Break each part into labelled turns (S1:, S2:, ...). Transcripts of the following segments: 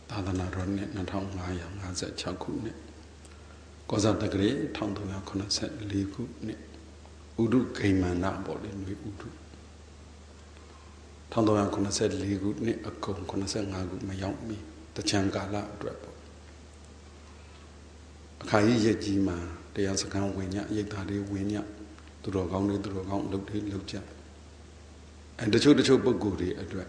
S1: သာသနာတော်နှစ်2556ခုနှစ်ကောဇာတက္ကရာ1384ခုနှစ်ဥဒုဂိမန္နပေါ့လေຫນွေဥဒု1384ခုနှစ်အကုန်85ခုမရောက်မီတချံကာလအတွက်ပေါ့အခါကြီးရက်ကြီးမှာတရားစခန်းဝင်ညရိတ်သားတွေဝင်ညသူတော်ကောင်းတွေသူတော်ကောင်းလုပ်တွေလုပ်ကြတချို့ပုဂ္ဂိုလ်တွေအတွက်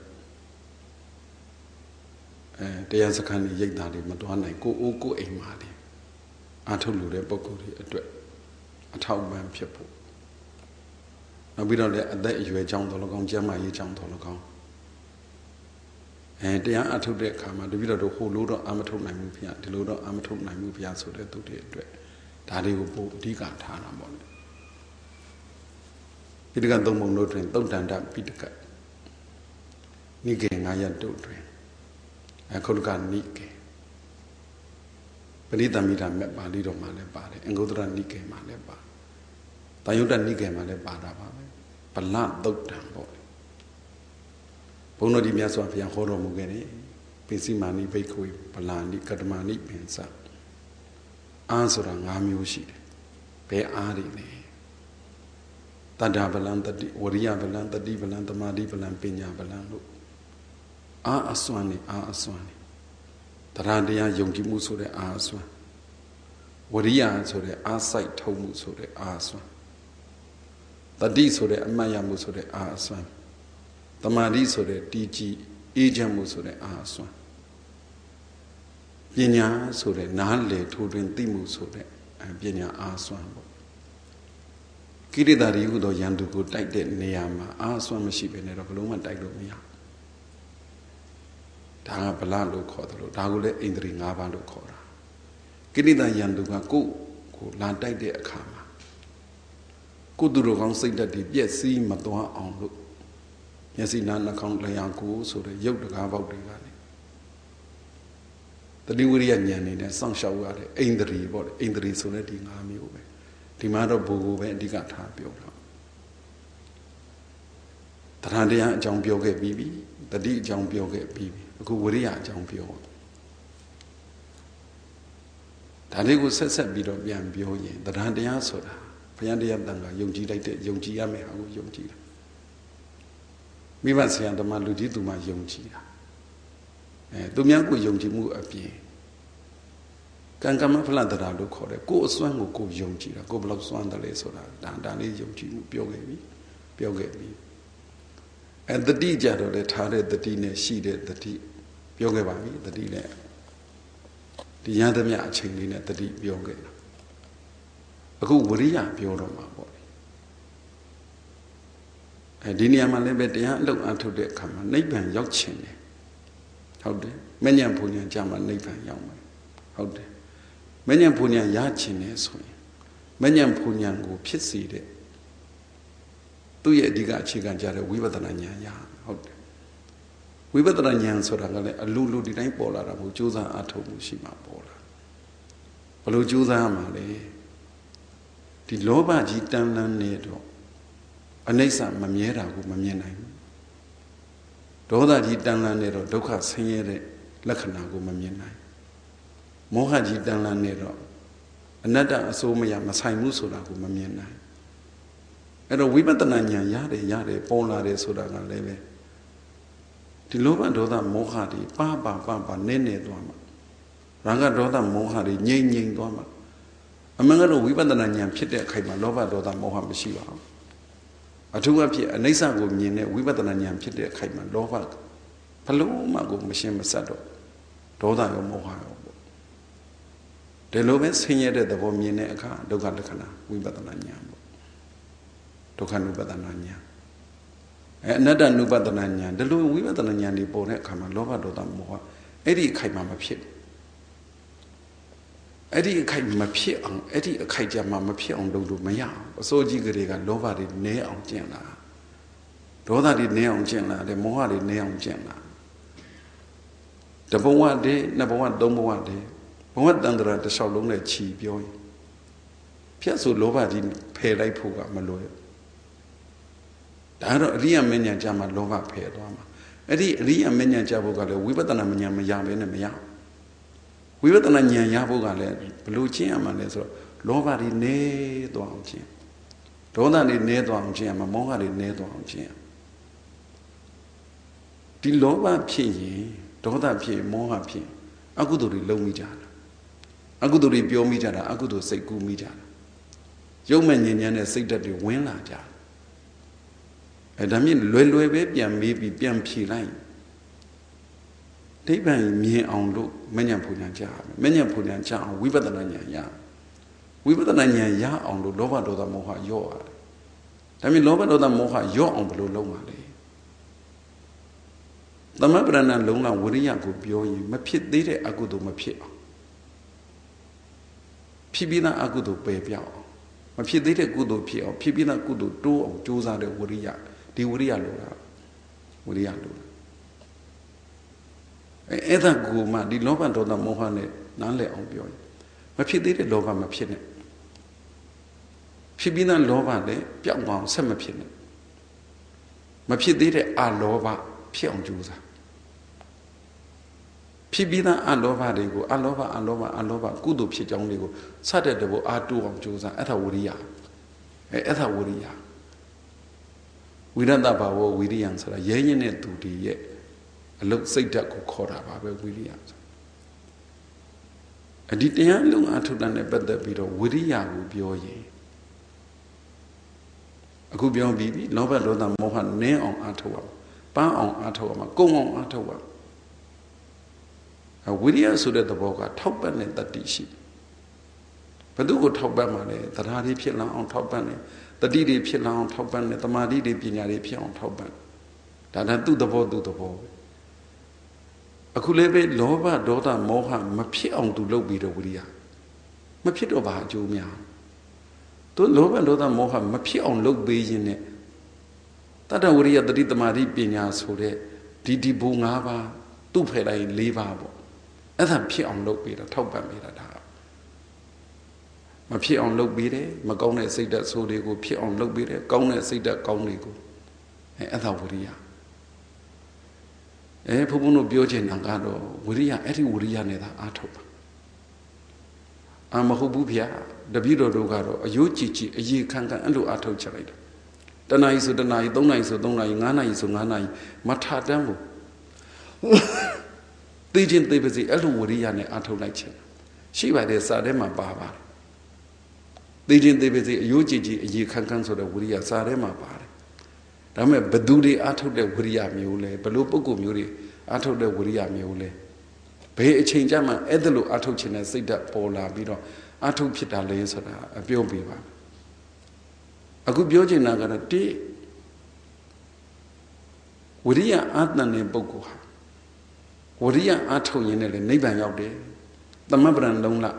S1: တရားစခန်းကြီးရိတ်သားတွေမတွားနိုင်ကိုအိုးကိုအိမ်မှာလေအာထုတ်လို့တဲ့ပုဂ္ဂိုလ်တွေအတွက်အထောက်အပံ့ဖြစ်ဖို့နောက်ပြီးတော့လည်းအသက်အရွယ်ကြောင့်တော်လကောင်းကျန်းမာရေးကြောင့်တော်လကောင်းတရားအထုတ်တဲ့အခါမှာတပည့်တော်တို့ဟိုလိုတော့အာမထုတ်နိုင်ဘူးဗျာဒီလိုတော့အာမထုတ်နိုင်ဘူးဗျာဆိုတဲ့သူတွေအတွက်ဒါတွေကိုပို့အဓိကထားတာပေါ့လေပိဋကသုံးပုံတို့တွင်သုတ်တန္တပိဋကနိကေ9ရပ်တို့တွင်ခုလကနိကေပရိသမီတာမြတ်ပါဠိတော်မှာလည်းပါတယ်အင်္ဂုတ္တရနိကေမှာလည်းပါတာယုတ္တနိကေမှာလည်းပါတာပါပဲဗလသုတ်တံပေါ့ဘုန်းတော်ဒီမြတ်စွာဘုရားဟောတော်မူခဲ့တယ်ပိစိမာနိဘိက္ခဝေဗလာနိကတ္တမနိပင်စအားဆိုတာ5မျိုးရှိတယ်ဘယ်အားတွေလဲတတ္တဗလံတတိဝရိယဗလံတတိဗလံသမာဓိဗလံပညာဗလံလို့အားအစွမ်းနေအားအစွမ်းနေတရားတရားယုံကြည်မှုဆိုတဲ့အားအစွမ်းဝရိယဆိုတဲ့အားစိုက်ထုံမှုဆိုတဲ့အားအစွမ်းတတိဆိုတဲ့အမှတ်ရမှုဆိုတဲ့အားအစွမ်းသမာဓိဆိုတဲ့တည်ကြည်အေးချမ်းမှုဆိုတဲ့အားအစွမ်းပညာဆိုတဲ့နားလည်ထိုးတွင်သိမှုဆိုတဲ့ပညာအားအစွမ်းပေါ့ကိရိတာရီဟုသောယန္တုကိုတိုက်တဲ့နေရာမှာအားအစွမ်းမရှိဘဲနဲ့တော့ဘလို့မှတိုက်လို့မရဒါကဗလလို့ခေါ်တယ်လို့ဒါကိုလည်းဣန္ဒြေ5ပါးလို့ခေါ်တာကိရိတာယန္တုကကိုလာတိုက်တဲ့အခါမှာကိုသူတော်ကောင်းစိတ်ဓာတ်တွေပြည့်စည်မသွားအောင်လို့မျက်စိနားနှာခေါင်းလျှာကိုဆိုတဲ့ရုပ်တကားပေါက်တွေကလေတတိဝရိယဉာဏ်နေနဲ့စောင့်ရှောက်ရတဲ့ဣန္ဒြေပေါ့လေဣန္ဒြေဆိုတဲ့ဒီ5မျိုးပဲဒီမှာတော့ဘူကိုပဲအဓိကထားပြောတာတရားတရားအကြောင်းပြောခဲ့ပြီးပြီတတိအကြောင်းပြောခဲ့ပြီးပြီအခုဝရိယအကြောင်းပြောဒါလေးကိုဆက်ပြီးတော့ပြန်ပြောရင်တရားတရားဆိုတာဘုရားတရားတန်ခါယုံကြည်လိုက်တဲ့ယုံကြည်ရမယ့်ဟာကိုယုံကြည်တာမိဘဆရာဓမ္မလူကြီးသူမှယုံကြည်တာသူများကိုယုံကြည်မှုအပြင်ကံကမ္မဖလတရာလို့ခေါ်တယ်ကိုယ်အစွမ်းကိုယုံကြည်တာကိုယ်ဘယ်လောက်စွမ်းတယ်လဲဆိုတာဒါလေးယုံကြည်မှုပြောခဲ့ပြီတတိကြတော့လေထားတဲ့တတိနဲ့ရှိတဲ့တတိပြောခဲ့ပါပြီတတိနဲ့ဒီရသမျှအချိန်လေးနဲ့တတိပြောခဲ့တာအခုဝရိယပြောတော့မှာပေါ့ဒီနေရာမှာလည်းပဲတရားအလုပ်အထုတ်တဲ့အခါမှာနိဗ္ဗာန်ရောက်ခြင်းတယ်ဟုတ်တယ်မဉ္ဇဉ်ဘုံဉာဏ်ကြမှာနိဗ္ဗာန်ရောက်မယ်ဟုတ်တယ်မဉ္ဇဉ်ဘုံဉာဏ်ရခြင်းတယ်ဆိုရင်မဉ္ဇဉ်ဘုံဉာဏ်ကိုဖြစ်စေတဲ့သူ့ရဲ့အဓိကအခြေခံကြတဲ့ဝိပဿနာဉာဏ်ရဟုတ်တယ်ဝိပဿနာဉာဏ်ဆိုတာကလည်းအလူလူဒီတိုင်းပေါ်လာတာမဟုတ်ကြိုးစားအထုတ်မှုရှိမှပေါ်လာဘလို့ကြိုးစားရမှာလဲဒီလောဘကြီးတန်းလန်းနေတော့အနိစ္စမမြဲတာကိုမမြင်နိုင်ဘူးဒေါသကြီးတန်းလန်းနေတော့ဒုက္ခဆင်းရဲတဲ့လက္ခဏာကိုမမြင်နိုင်မောဟကြီးတန်းလန်းနေတော့အနတ္တအစိုးမရမဆိုင်ဘူးဆိုတာကိုမမြင်နိုင်အဲ့တော့ဝိပဿနာဉာဏ်ရတယ်ပေါ်လာတယ်ဆိုတာကလည်းပဲဒီလောဘဒေါသမောဟတွေပါနေသွားမှာရာဂဒေါသမောဟတွေငြိမ်သွားမှာအမှန်ကတော့ဝိပဿနာဉာဏ်ဖြစ်တဲ့အခိုက်မှာလောဘဒေါသမောဟမရှိပါဘူးအထူးအဖြစ်အနိစ္စကိုမြင်တဲ့ဝိပဿနာဉာဏ်ဖြစ်တဲ့အခိုက်မှာလောဘဘလို့မှကိုမရှင်းမဆက်တော့ဒေါသရောမောဟရောပေါ့ဒီလိုပဲဆင်းရဲတဲ့သဘောမြင်တဲ့အခါဒုက္ခလက္ခဏာဝိပဿနာဉာဏ်ပေါ့ဒုက္ခနုပဒနာဉာဏ်အနတ္တနုပဒနာဉာဏ်ဒီလိုဝိပဿနာဉာဏ်ဒီပေါ်တဲ့အခါမှာလောဘဒေါသမောဟအဲ့ဒီအခိုက်မှာမဖြစ်အဲ့ဒီအခိုက်မဖြစ်အောင်အဲ့ဒီအခိုက်ကြမှာမဖြစ်အောင်လုပ်လို့မရအောင်အစိုးကြီးကလေးကလောဘတွေနည်းအောင်ကျင့်လာဒေါသတွေနည်းအောင်ကျင့်လာတယ်မောဟတွေနည်းအောင်ကျင့်လာတဘဝတည်းနှစ်ဘဝသုံးဘဝတည်းဘဝတန်တရာတစ်လျှောက်လုံးနဲ့ခြီးပြောရင်ဖြတ်ဆိုလောဘကြီးဖယ်လိုက်ဖို့ကမလွယ်ဒါတော့အရိယာမဉ္ဇဉ်ကြမှာလောဘဖယ်သွားမှာ Edi riya menya jabo gale wipatana menya maya bene maya. Wipatana nya yabo gale blu chin amale so loba ri ne to ang chin. Doda ni ne to ang chin ma moha ri ne to ang chin. Di loba phit yin doda phit moha phit akudo ri long mi jala. Akudo ri pyo mi jala akudo sait ku mi jala. Yau man nyan nyan ne sait dat ri win la jala. အဲဒါမြင်လွယ်လွယ်ပဲပြန်မေးပြီးပြန်ဖြေလိုက်ဒိဗ္ဗံမြင်အောင်လို့မဉ္ဇဉ်ပူညာကြားမဉ္ဇဉ်ပူညာကြားအောင်ဝိပဿနာဉာဏ်ရဝိပဿနာဉာဏ်ရအောင်လို့လောဘဒေါသမောဟရော့ရတယ်ဒါမြင်လောဘဒေါသမောဟရော့အောင်ဘယ်လိုလုပ်မှာလဲသမပရဏလုံးလာဝိရိယကိုပြောရင်မဖြစ်သေးတဲ့အကုသိုလ်မဖြစ်အောင်ဖြစ်ပြီးသားအကုသိုလ်ပယ်ပြောက်အောင်မဖြစ်သေးတဲ့ကုသိုလ်ဖြစ်အောင်ဖြစ်ပြီးသားကုသိုလ်တိုးအောင်ကြိုးစားတဲ့ဝိရိယဒီဝိရိယလိုတာဝိရိယလိုတာအဲ့ဒါကိုမှဒီလောဘဒေါသမောဟနဲ့နားလည်အောင်ပြောရင်မဖြစ်သေးတဲ့လောဘမဖြစ်နဲ့ဖြစ်ပြီးသားလောဘလည်းပျောက်အောင်ဆက်မဖြစ်နဲ့မဖြစ်သေးတဲ့အလောဘဖြစ်အောင်ကြိုးစားဖြစ်ပြီးသားအလောဘတွေကိုအလောဘကုသိုလ်ဖြစ်ကြောင်းတွေကိုစတဲ့တဘောအာတူအောင်ကြိုးစားအဲ့ဒါဝိရိယအဲ့ဒါဝိရိယဝိရဒဘာဝဝိရိယံဆိုတာရဲရင်တဲ့သူတွေရဲ့အလုတ်စိတ်ဓာတ်ကိုခေါ်တာပါပဲဝိရိယဆိုအဒီတရားလုံးအထုတ္တနဲ့ပတ်သက်ပြီးတော့ဝိရိယကိုပြောရင်အခုပြောပြီးပြီလောဘဒေါသမောဟနင်းအောင်အထုရပန်းအောင်အထုရမှာကုံအောင်အထုရဝိရိယဆိုတဲ့သဘောကထောက်ပံ့တဲ့တတိရှိဘယ်သူကိုထောက်ပံ့မှာလဲတရားတွေဖြစ်လာအောင်ထောက်ပံ့တယ်တတိတွေဖြစ်လာအောင်ထောက်ပံ့တယ်တမာတိတွေပညာတွေဖြစ်အောင်ထောက်ပံ့ဒါသူ့သဘောအခုလည်းပဲလောဘဒေါသမောဟမဖြစ်အောင်သူလုပ်ပြီးတော့ဝိရိယမဖြစ်တော့ဘာအကျိုးများသူလောဘဒေါသမောဟမဖြစ်အောင်လုပ်ပေးခြင်းနဲ့တတ္တဝိရိယတတိတမာတိပညာဆိုတဲ့ဒီဘုံ၅ပါးသူ့ဖယ်လိုက်၄ပါးပေါ့အဲ့ဒါဖြစ်အောင်လုပ်ပေးတာထောက်ပံ့ပေးတာဒါမဖြစ်အောင်လုပ်ပေးတယ်မကောင်းတဲ့စိတ်ဓာတ်ဆိုးတွေကိုဖြစ်အောင်လုပ်ပေးတယ်ကောင်းတဲ့စိတ်ဓာတ်ကောင်းတွေကိုအဲ့ဒါဝိရိယဘုံဘုံတို့ပြောချင်တာကတော့ဝိရိယအဲ့ဒီဝိရိယနဲ့သာအားထုတ်ပါမဟုတ်ဘူးဗျာတပည့်တော်တို့ကတော့အယိုးကြည်ကြည်အရေးခံခံအဲ့လိုအားထုတ်ချလိုက်တာတဏှာကြီးဆိုတဏှာကြီး၃နာရီဆို၃နာရီ၅နာရီဆို၅နာရီမထတမ်းဘူးသိချင်းသိပါစေအဲ့လိုဝိရိယနဲ့အားထုတ်လိုက်ခြင်းရှိပါတယ်စာထဲမှာပါပါတယ်သိချင်းသိပါစေအယိုးကြည်ကြည်အရေးခံခံဆိုတဲ့ဝိရိယစာထဲမှာပါတယ်ဒါပေမဲ့ဘသူတွေအားထုတ်တဲ့ဝိရိယမျိုးလဲဘလို့ပုဂ္ဂိုလ်မျိုးတွေအားထုတ်တဲ့ဝိရိယမျိုးလဲဘယ်အချိန်ကျမှအဲ့ဒါလိုအားထုတ်ခြင်းနဲ့စိတ်ဓာတ်ပေါ်လာပြီးတော့အားထုတ်ဖြစ်တာလဲဆိုတာအပြောပြပါအခုပြောချင်တာကတော့တိဝိရိယအာတန်တဲ့ပုဂ္ဂိုလ်ဟာဝိရိယအားထုတ်ရင်းနဲ့လည်းနိဗ္ဗာန်ရောက်တယ်သမပရံလုံးလ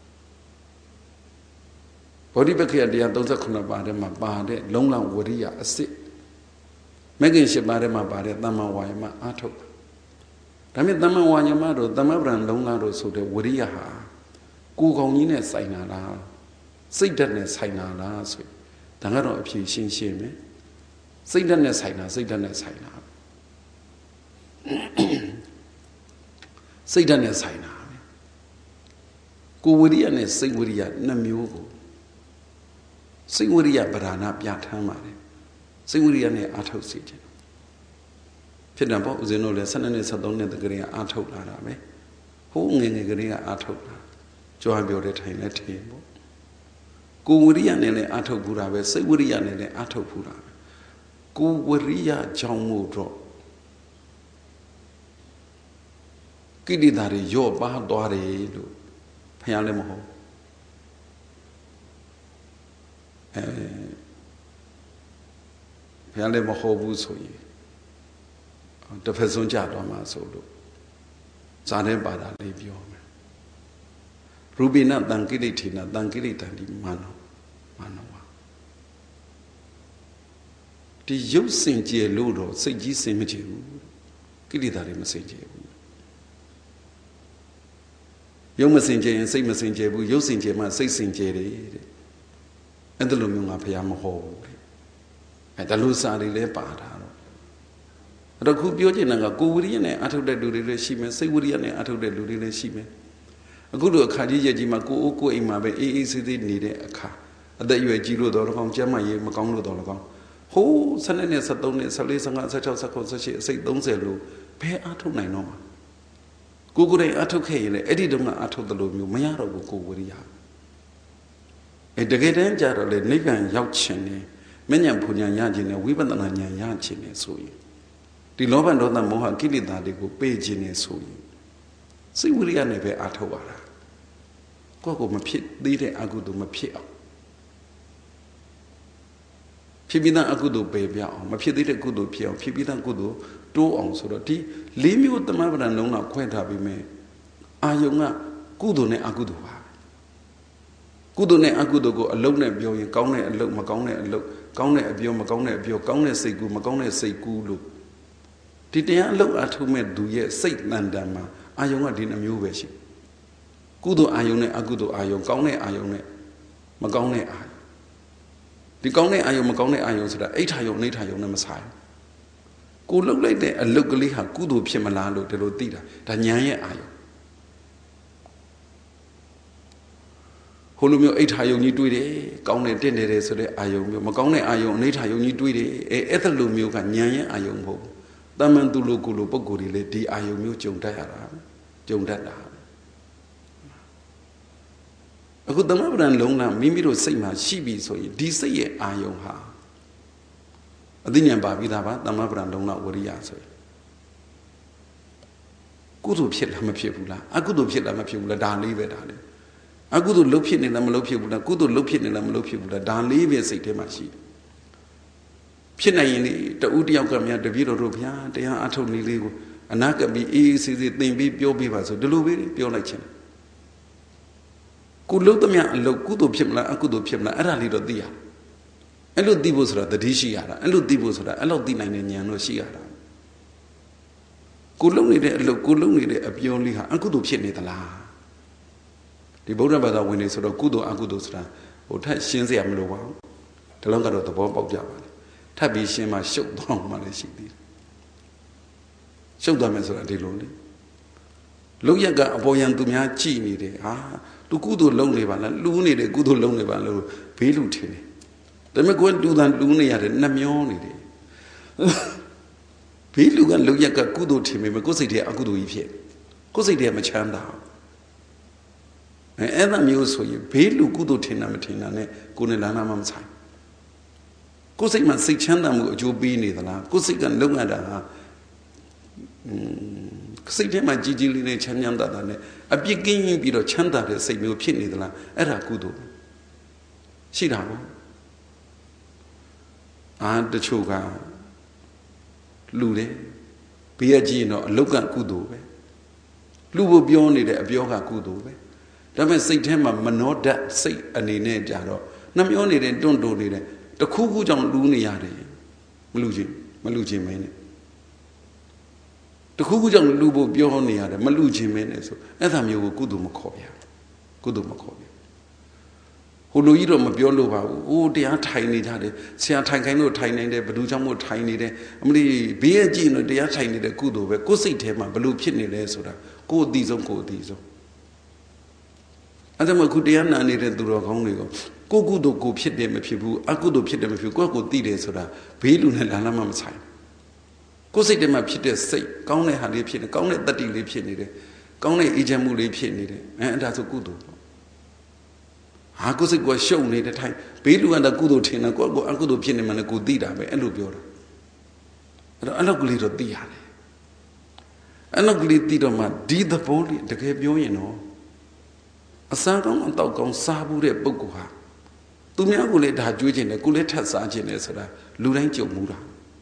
S1: ဘောဓိပက္ခယတရား39ပါးထဲမှာပါတဲ့လုံးလဝိရိယအစစ်မဂ္ဂင်၈ပါးထဲမှာပါတဲ့သမ္မာဝါယမအားထုတ်ဒါမြင်သမ္မာဝါယမတို့သမပရံလုံးလတို့ဆိုတဲ့ဝိရိယဟာကိုယ်ကောင်းကြီးနဲ့ဆိုင်တာလားစိတ်ဓာတ်နဲ့ဆိုင်တာလားဆိုဒါကတော့အဖြေရှင်းရှင်းပဲစိတ်ဓာတ်နဲ့ဆိုင်တာစိတ်ဓာတ်နဲ့ဆိုင်တာစိတ်ဓာတ်နဲ့ဆိုင်တာကိုယ်ဝိရိယနဲ့စိတ်ဝိရိယနှစ်မျိုးကိုစိတ်ဝိရိယဗราဏပြဋ္ဌာန်းပါတယ်စိတ်ဝိရိယနဲ့အာထုတ်စေခြင်းဖြစ်တယ်ပေါ့ဦးဇင်းတို့လည်း12နှစ်13နှစ်တကယ်ကအာထုတ်လာတာပဲဟိုးငယ်ငယ်ကလေးကအာထုတ်လာကြွားပြောတဲ့ထိုင်နဲ့ထင်ပေါ့ကိုယ်ဝိရိယနဲ့လည်းအာထုတ်ဘူးတာပဲစိတ်ဝိရိယနဲ့လည်းအာထုတ်ဘူးတာပဲကိုယ်ဝိရိယကြောင့်မို့တော့ကိလေသာတွေရော့ပါသွားတယ်လို့ဖျားလည်းမဟုတ်ဘုရားလည်းမဟုတ်ဘူးဆိုရင်တစ်ဖက်ဆုံးကြတော့မှာဆိုလို့ဇာတဲ့ပါတာလေးပြောမယ်ရူပိနတံကိလေထေနတံကိလေတံဒီမာနောဝဒီရုပ်စင်ကြယ်လို့တော့စိတ်ကြီးစင်မကြယ်ဘူးကိလေသာတွေမစင်ကြယ်ဘူးရုပ်မစင်ကြယ်ရင်စိတ်မစင်ကြယ်ဘူးရုပ်စင်ကြယ်မှစိတ်စင်ကြယ်တယ်တဲ့အဲ့ဒါလိုမျိုးငါဘုရားမဟုတ်ဘူးဒါလိုစာတွေလည်းပါတာတော့တော့ခုပြောချင်တာကကိုဝိရိယနဲ့အထုတ်တဲ့လူတွေလည်းရှိမယ်စိတ်ဝိရိယနဲ့အထုတ်တဲ့လူတွေလည်းရှိမယ်အခုလိုအခါကြီးရက်ကြီးမှာကိုအိုးကိုအိမ်မှာပဲအေးအေးဆေးဆေးနေတဲ့အခါအသက်အရွယ်ကြီးလို့တော့၎င်းကျန်းမာရေးမကောင်းလို့တော့၎င်းဟိုး12နဲ့13နဲ့14 15 16 19 18အစိတ်30လို့ဘယ်အထုတ်နိုင်တော့မှာကိုယ်တိုင်အထုတ်ခဲ့ရင်လည်းအဲ့ဒီတုန်းကအထုတ်တယ်လို့မျိုးမရတော့ဘူးကိုဝိရိယတကယ်တမ်းကြတော့လေနိဗ္ဗာန်ရောက်ခြင်းနဲ့မဉ္ဇဉ်ပူဉ္ဇဉ်ရခြင်းနဲ့ဝိပဿနာဉာဏ်ရခြင်းနဲ့ဆိုရင်ဒီလောဘဒေါသမောဟကိလေသာတွေကိုပေးခြင်းနဲ့ဆိုရင်စိတ်ဝိရိယနဲ့ပဲအထုတ်ရတာကိုယ့်ကိုမဖြစ်သေးတဲ့အကုသိုလ်မဖြစ်အောင်ဖြစ်ပြီးသားအကုသိုလ်ပယ်ပြအောင်မဖြစ်သေးတဲ့ကုသိုလ်ဖြစ်အောင်ဖြစ်ပြီးသားကုသိုလ်တိုးအောင်ဆိုတော့ဒီ၄မျိုးသမဗရဏလုံးကခွဲထားပြီးမယ်အာယုံကကုသိုလ်နဲ့အကုသိုလ်ပါကုသိုလ်နဲ့အကုသိုလ်ကိုအလုံးနဲ့ပြောရင်ကောင်းတဲ့အလုံးမကောင်းတဲ့အလုံးကောင်းတဲ့အပြောမကောင်းတဲ့အပြောကောင်းတဲ့စိတ်ကူမကောင်းတဲ့စိတ်ကူလို့ဒီတရားအလုံးအထုံးမဲ့သူရဲ့စိတ်တန်တန်မှာအာယုံကဒီနှမျိုးပဲရှိကုသိုလ်အာယုံနဲ့အကုသိုလ်အာယုံကောင်းတဲ့အာယုံနဲ့မကောင်းတဲ့အာယုံဒီကောင်းတဲ့အာယုံမကောင်းတဲ့အာယုံဆိုတာအိဋ္ဌာယုံနှိဋ္ဌာယုံနဲ့မဆိုင်ကိုလှုပ်လိုက်တဲ့အလုတ်ကလေးဟာကုသိုလ်ဖြစ်မလားလို့ဒီလိုသိတာဒါဉာဏ်ရဲ့အာယုံဟိုလိုမျိုးအိဋ္ဌာယုံကြီးတွေးတယ်ကောင်းတယ်တင့်တယ်ဆိုတဲ့အာယုံမျိုးမကောင်းတဲ့အာယုံအနိဋ္ဌာယုံကြီးတွေးတယ်အဲ့ဒါလိုမျိုးကဉာဏ်ရဲ့အာယုံမဟုတ်ဘူးတမန်သူလိုကိုလိုပုံကိုယ်တွေလေဒီအာယုံမျိုးကြုံတတ်ရတာကြုံတတ်တာအခုသမဗရဏလုံးကမိမိတို့စိတ်မှာရှိပြီဆိုရင်ဒီစိတ်ရဲ့အာယုံဟာအသိဉာဏ်ပါပြီးသားပါသမဗရဏလုံးကဝရိယဆိုရင်ကုသိုလ်ဖြစ်လားမဖြစ်ဘူးလားအကုသိုလ်ဖြစ်လားမဖြစ်ဘူးလားဒါလေးပဲဒါလေးအကုသိုလ်လုပ်ဖြစ်နေလားမလုပ်ဖြစ်ဘူးလားကုသိုလ်လုပ်ဖြစ်နေလားမလုပ်ဖြစ်ဘူးလားဒါလေးပဲစိတ်ထဲမှာရှိတယ်ဖြစ်နိုင်ရင်တဦးတယောက်ကများတပည့်တော်တို့ဗျာတရားအထုတ်နည်းလေးကိုအနာကပြီးအေးအေးဆေးဆေးသင်ပြီးပြောပြပါဆိုဒီလိုပဲပြောလိုက်ခြင်းကုလုံးသမျှအလုပ်ကုသိုလ်ဖြစ်မလားအကုသိုလ်ဖြစ်မလားအဲ့ဒါလေးတော့သိရအဲ့လိုသိဖို့ဆိုတာတတိရှိရတာအဲ့လိုသိဖို့ဆိုတာအဲ့လိုသိနိုင်တဲ့ဉာဏ်တော့ရှိရတာကုလုံးနေတဲ့အလုပ်ကုလုံးနေတဲ့အပြောလေးဟာအကုသိုလ်ဖြစ်နေသလားဒီဗုဒ္ဓဘာသာဝင်နေဆိုတော့ကုသိုလ်အကုသိုလ်ဆိုတာဟိုထက်ရှင်းစရာမလိုပါဘူးဒီလောက်ကတော့သဘောပေါက်ကြပါလေထပ်ပြီးရှင်းမှရှုပ်သွားမှလည်းရှိသေးတယ်ရှုပ်သွားမယ်ဆိုတာဒီလိုလေလုံရက်ကအပေါ်ယံသူများကြည်နေတယ်ဟာသူကုသိုလ်လုံးနေပါလားလူနေတယ်ကုသိုလ်လုံးနေပါလို့ဘေးလူထင်တယ်ဒါပေမဲ့ကိုယ်လူတန်လူနေရတယ်နှမျောနေတယ်ဘေးလူကလုံရက်ကကုသိုလ်ထင်ပေမဲ့ကိုယ်စိတ်ထဲအကုသိုလ်ကြီးဖြစ်ကိုယ်စိတ်ထဲမချမ်းသာအဲ့ဒါမျိုးဆိုရင်ဘေးလူကုသိုလ်ထင်တာမထင်တာနဲ့ကိုယ်နဲ့လမ်းနာမှမဆိုင်ကိုယ်စိတ်မှာစိတ်ချမ်းသာမှုအကျိုးပေးနေသလားကိုယ်စိတ်ကလုံရတာဟာစိတ်ထဲမှာကြည်ကြည်လေးနဲ့ချမ်းချမ်းသာသာနဲ့အပြစ်ကင်းပြီးတော့ချမ်းသာတဲ့စိတ်မျိုးဖြစ်နေသလားအဲ့ဒါကုသိုလ်ရှိတာပေါ့တချို့ကလူတယ်ဘေးရကြည့်ရင်တော့အလုတ်ကကုသိုလ်ပဲလူဖို့ပြောနေတဲ့အပြောကကုသိုလ်ပဲဒါပေမဲ့စိတ်ထဲမှာမနောဒတ်စိတ်အနေနဲ့ကြတော့နှမျောနေတဲ့တွန့်တိုးနေတဲ့တခုခုကြောင့်လူနေရတယ်မလူချင်းမင်းနဲ့တခုခုကြောင့်လူဖို့ပြောနေရတယ်မလူချင်းမင်းနဲ့ဆိုအဲ့ဒါမျိုးကိုကုသိုလ်မခေါ်ပြကုသိုလ်မခေါ်ပြဟိုလူကြီးတော့မပြောလို့ပါဘူးအိုးတရားထိုင်နေကြတယ်ဆရာထိုင်ခိုင်းလို့ထိုင်နိုင်တယ်ဘယ်သူကြောင့်မို့ထိုင်နေတယ်အမလီဘေးရကြည့်လို့တရားထိုင်နေတဲ့ကုသိုလ်ပဲကိုယ်စိတ်ထဲမှာဘလို့ဖြစ်နေလဲဆိုတာကိုယ်အသိဆုံးအဲ့ဒါမှခုတရားနာနေတဲ့သူတော်ကောင်းတွေကိုကိုယ်ကုသိုလ်ကိုဖြစ်တယ်မဖြစ်ဘူးအကုသိုလ်ဖြစ်တယ်မဖြစ်ဘူးကိုယ့်ကိုသိတယ်ဆိုတာဘေးလူနဲ့လာမှမဆိုင်ကိုယ်စိတ်ထဲမှာဖြစ်တဲ့စိတ်ကောင်းတဲ့ဟာလေးဖြစ်နေကောင်းတဲ့တတ္တိလေးဖြစ်နေတယ်ကောင်းတဲ့အေးချမ်းမှုလေးဖြစ်နေတယ်အဲ့ဒါဆိုကုသိုလ်ဟာကိုယ်စိတ်ကရှုပ်နေတဲ့ထိုင်ဘေးလူကတကုသိုလ်ထင်တယ်ကိုယ့်ကိုအကုသိုလ်ဖြစ်နေမှလည်းကိုသိတာပဲအဲ့လိုပြောတာအဲ့တော့အဲ့လောက်ကလေးတော့သိရတယ်အဲ့လောက်ကလေးသိတော့မှဒီသဘောလေးတကယ်ပြောရင်တော့အစမ်းကောင်းအတော့ကောင်းစားဘူးတဲ့ပုဂ္ဂိုလ်ဟာသူများကိုလည်းဒါကြွေးခြင်းတယ်ကိုလည်းထပ်စားခြင်းတယ်ဆိုတာလူတိုင်းကြုံမှုတာ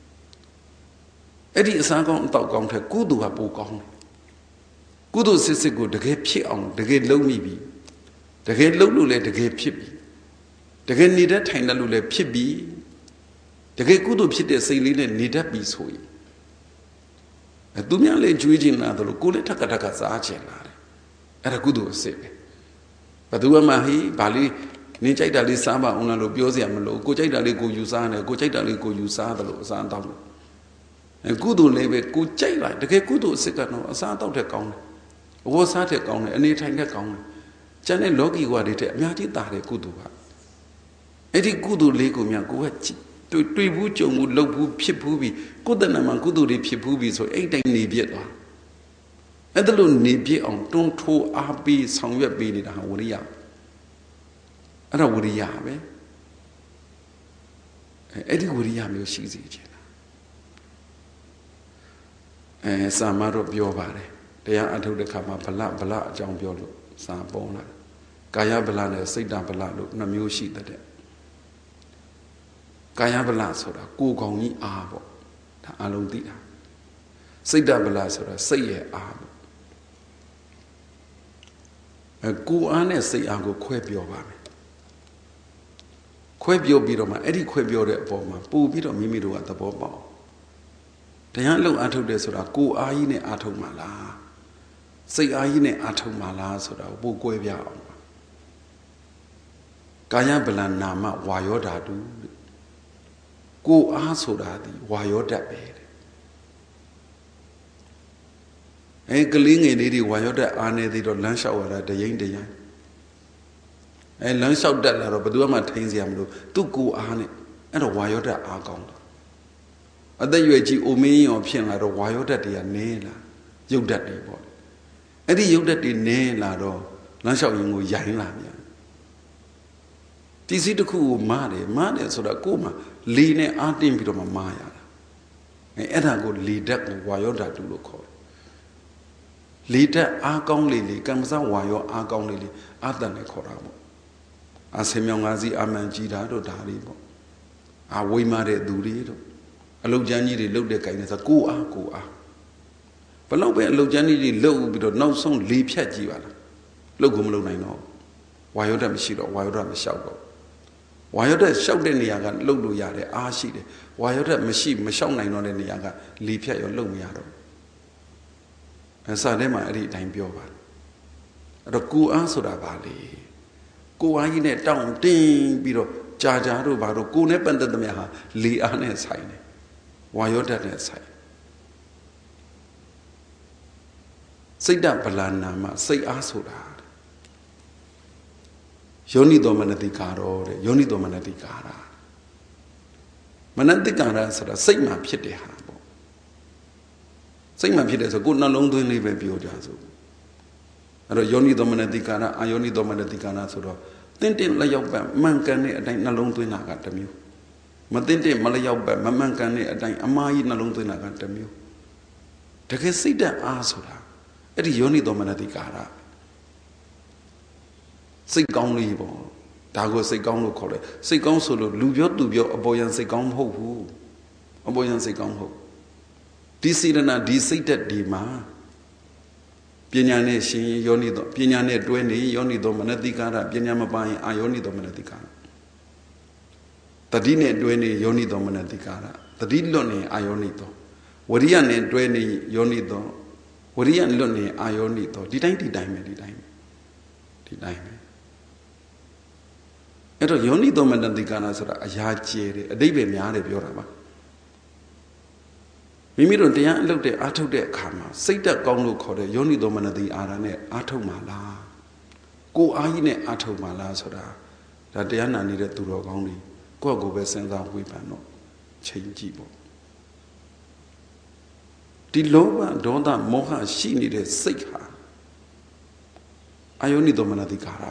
S1: အဲ့ဒီအစမ်းကောင်းအတော့ကောင်းတဲ့ကုသိုလ်ကပိုကောင်းတယ်ကုသိုလ်စစ်စစ်ကိုတကယ်ဖြစ်အောင်တကယ်လုပ်မိပြီတကယ်လုပ်လို့လည်းတကယ်ဖြစ်ပြီတကယ်နေတတ်ထိုင်တတ်လို့လည်းဖြစ်ပြီတကယ်ကုသိုလ်ဖြစ်တဲ့စိတ်လေးနဲ့နေတတ်ပြီဆိုရင်သူများလည်းကြွေးခြင်းလာတယ်လို့ကိုလည်းထက်ကစားခြင်းလာတယ်အဲ့ဒါကုသိုလ်အစစ်ပဲဘယ်သူမှဟိဘာလေးနင်းကြိုက်တာလေးစားပါအောင်လားလို့ပြောစရာမလိုကိုကြိုက်တာလေးကိုယူစားတယ်ကိုကြိုက်တာလေးကိုယူစားတယ်လို့အစားတောင်းတယ်ကုသိုလ်လည်းပဲကိုကြိုက်လိုက်တကယ်ကုသိုလ်အစစ်ကတော့အစားတော့တဲ့ကောင်းတယ်အဝတ်စားတဲ့ကောင်းတယ်အနေထိုင်တဲ့ကောင်းတယ်ကျန်တဲ့လောကီဘဝတွေတဲ့အများကြီးတာတဲ့ကုသိုလ်ကအဲ့ဒီကုသိုလ်လေးကိုများကိုကတွေ့ဘူးကြုံဘူးလှုပ်ဘူးဖြစ်ဘူးပြီးကိုယ်တဏ္ဍာမှာကုသိုလ်တွေဖြစ်ဘူးပြီးဆိုအဲ့တိုင်းနေပြည့်သွားအဲ့ဒါလို့နေပြည့်အောင်တွန်းထိုးအားပေးဆောင်ရွက်ပေးနေတာဟာဝရိယအဲ့ဒါဝရိယပဲအဲ့ဒီဝရိယမျိုးရှိစေချင်တာစာမတော့ပြောပါတယ်တရားအထုတ်တဲ့ခါမှာဗလအကြောင်းပြောလို့စာပေါ်လာကာယဗလနဲ့စိတ်တဗလလို့နှစ်မျိုးရှိတဲ့ကာယဗလဆိုတာကိုယ်ကောင်ကြီးအားပေါ့ဒါအလုံးသိတာစိတ်တဗလဆိုတာစိတ်ရဲ့အားပေါ့ကိုယ်အားနဲ့စိတ်အားကိုခွဲပြောပါမယ်ခွဲပြောပြီးတော့မှအဲ့ဒီခွဲပြောတဲ့အပေါ်မှာပို့ပြီးတော့မိမိတို့ကသဘောပေါက်တရားအလုံးအားထုတ်တယ်ဆိုတာကိုယ်အားကြီးနဲ့အားထုတ်မှလားစိတ်အားကြီးနဲ့အားထုတ်မှလားဆိုတာကိုပို့ကွဲပြအောင်ကာယဗလနာမဝါယောဓာတုကိုအားဆိုတာဒီဝါယောဓာတ်ပဲကလေးငယ်လေးတွေဝါယောဓာတ်အားနေသေးတော့လမ်းလျှောက်ရတာတရင်လမ်းလျှောက်တက်လာတော့ဘယ်သူမှထိန်းစရာမလိုသူ့ကိုအားနဲ့အဲ့တော့ဝါယောဓာတ်အားကောင်းတာအသက်ရွယ်ကြီးအိုမင်းရောဖြစ်လာတော့ဝါယောဓာတ်တွေကနည်းလာရုပ်ဓာတ်တွေပေါ့အဲ့ဒီရုပ်ဓာတ်တွေနည်းလာတော့လမ်းလျှောက်ရင်ကိုရိုင်းလာပြန်ပစ္စည်းတစ်ခုကိုမားတယ်ဆိုတာကိုယ်မှာလေနဲ့အားတင်းပြီးတော့မှမားရတာအဲ့ဒါကိုလေဓာတ်ကိုဝါယောဓာတ်လို့ခေါ်တယ်လေဓာတ်အားကောင်းလေကံမစားဝါယောအားကောင်းလေအာတန်နဲ့ခေါ်တာပေါ့အာဆေမြောင်ငါးစီးအာမန်ကြီးတာတို့ဒါလေးပေါ့အာဝိမာတဲ့သူတွေတို့အလုတ်ကျန်းကြီးတွေလုတ်တဲ့ကိုင်နေဆိုကိုအားဘလောက်ပဲအလုတ်ကျန်းကြီးတွေလုတ်ပြီးတော့နောက်ဆုံးလေဖြတ်ကြည့်ပါလားလုတ်ကိုမလုတ်နိုင်တော့ဝါယောဓာတ်မရှိတော့ဝါယောဓာတ်မလျှောက်တော့ဝါယောဓာတ်လျှောက်တဲ့နေရာကလှုပ်လို့ရတယ်အားရှိတယ်ဝါယောဓာတ်မရှိမလျှောက်နိုင်တော့တဲ့နေရာကလေဖြတ်ရောလှုပ်မရတော့အစထဲမှာအဲ့ဒီအတိုင်းပြောပါအဲ့တော့ကိုအားဆိုတာပါလေကိုအားကြီးနဲ့တောင့်တင်းပြီးတော့ကြာတို့ဘာတို့ကိုနဲ့ပတ်သက်သမျှဟာလေအားနဲ့ဆိုင်တယ်ဝါယောဓာတ်နဲ့ဆိုင်စိတ်တဗလာနာမစိတ်အားဆိုတာယောနိတော်မနတိကာရောတဲ့ယောနိတော်မနတိကာရမနတိကာရဆိုတာစိတ်မှဖြစ်တဲ့ဟာပေါ့စိတ်မှဖြစ်တယ်ဆိုကိုယ်နှလုံးသွင်းလေးပဲပြောကြစို့အဲ့တော့ယောနိတော်မနတိကာရအာယောနိတော်မနတိကာရဆိုတော့တင်းတင်းလျောက်ပတ်မှန်ကန်တဲ့အတိုင်းနှလုံးသွင်းတာကတစ်မျိုးမတင်းတင်းမလျောက်ပတ်မမှန်ကန်တဲ့အတိုင်းအမှားကြီးနှလုံးသွင်းတာကတစ်မျိုးတကယ်စိတ်ဓာတ်အားဆိုတာအဲ့ဒီယောနိတော်မနတိကာရစိတ်ကောင်းလေးပေါ့ဒါကိုစိတ်ကောင်းလို့ခေါ်တယ်စိတ်ကောင်းဆိုလို့လူပြောသူပြောအပေါ်ယံစိတ်ကောင်းမဟုတ်ဘူးအပေါ်ယံစိတ်ကောင်းမဟုတ်ဒီစေတနာဒီစိတ်သက်ဒီမှာပညာနဲ့ရှင်ယောနိတော်ပညာနဲ့တွဲနေယောနိတော်မနတိကာရပညာမပါရင်အာယောနိတော်မနတိကာရတတိနဲ့တွဲနေယောနိတော်မနတိကာရတတိလွတ်နေအာယောနိတော်ဝရိယနဲ့တွဲနေယောနိတော်ဝရိယလွတ်နေအာယောနိတော်ဒီတိုင်းပဲအဲ့တော့ယောနိတော်မနတိကာရဆိုတာအရာကျဲတယ်အတိပ္ပယ်များတယ်ပြောတာပါမိမိတို့တရားအလုပ်တဲ့အားထုတ်တဲ့အခါမှာစိတ်တက်ကောင်းလို့ခေါ်တဲ့ယောနိတော်မနတိအာရနဲ့အားထုတ်မှလားကိုယ်အားကြီးနဲ့အားထုတ်မှလားဆိုတာဒါတရားနာနေတဲ့သူတော်ကောင်းတွေကိုယ့်ကိုယ်ပဲစဉ်းစားဝေဖန်တော့ချိန်ကြည့်ပေါ့ဒီလောဘဒေါသမောဟရှိနေတဲ့စိတ်ဟာအာယောနိတော်မနတိကာရ